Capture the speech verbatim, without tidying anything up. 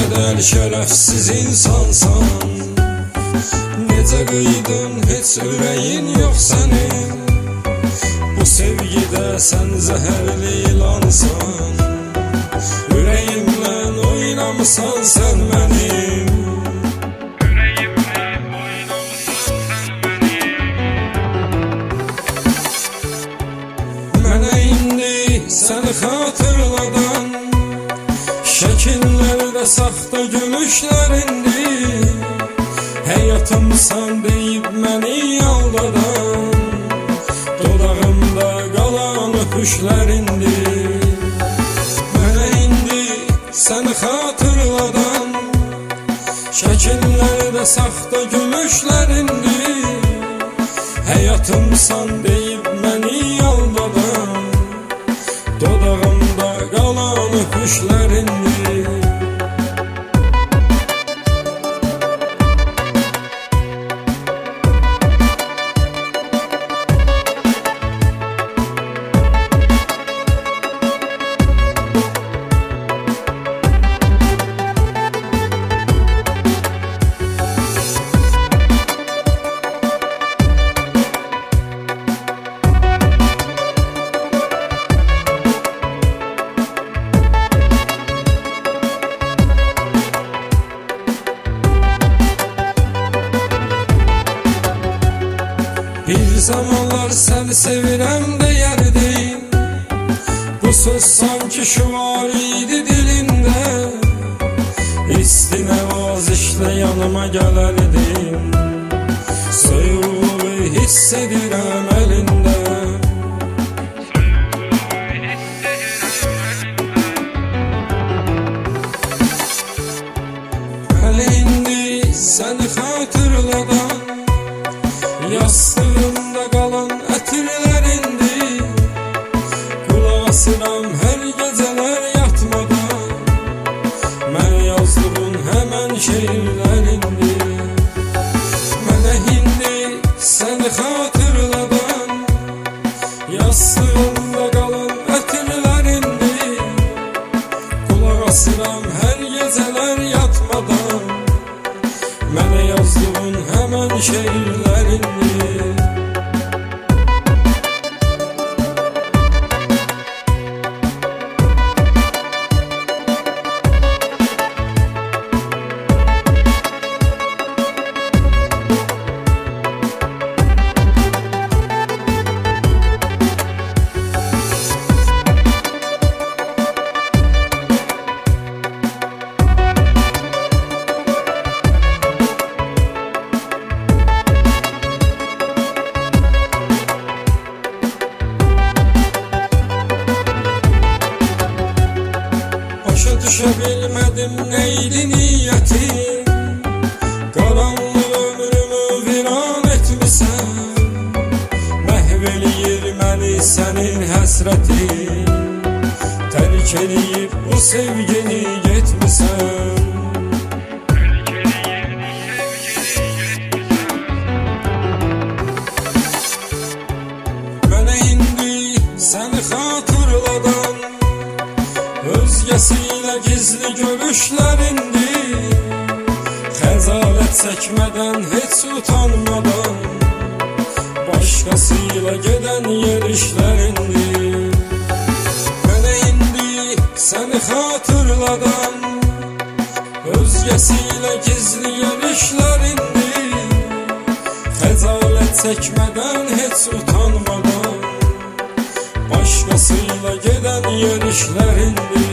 qədər şərəfsiz insansan. Necə qıydın, heç ürəyin yox sənin. Bu sevgidə sən zəhərli ilansan. Ürəyimlə oynamısan sən mənim. Mənə indi səni xatırladan şəkillərdə saxta gülüşlərindir. Həyatımsan deyib məni aldadan dodağımda qalan öpüşlərindir. Mənə indi səni xatırladan şəkillərdə saxta gülüşlərindir. Həyatımsan deyib məni aldadan dodağımda qalan öpüşlərindir. Bir zamanlar səni sevirəm deyərdin. Bu söz sanki şüar idi dilində. İsti nəvazişlə yanıma gələrdin. Soyuğu hiss edirəm əlində. Hələ indi səni xatırladan yastığımda qalan ətirlərindir. Qulaq asıram hər gecələr yatmadan. Mən yazdığın həmən şeirlərindir. Mənə indi səni xatırladan yastığımda qalan ətirlərindir. Qulaq asıram hər gecələr yatmadan. Mənə yazdığın həmən şeirlərindir. Başa düşə bilmədim neydi niyyətin. Qaranlıq ömrümü viran etmisən. Məhv eləyir məni sənin həsrətin. Tərk eləyib bu sevgini getmisən. Mənə indi səni xatırladan özgəsilə gizli görüşlərindir. Xəcalət çəkmədən, heç utanmadan başqasıyla gedən yerişlərindir. Mənə indi səni xatırladan özgəsilə gizli görüşlərindir. Xəcalət çəkmədən, heç utanmadan başqasıyla gedən yerişlərindir.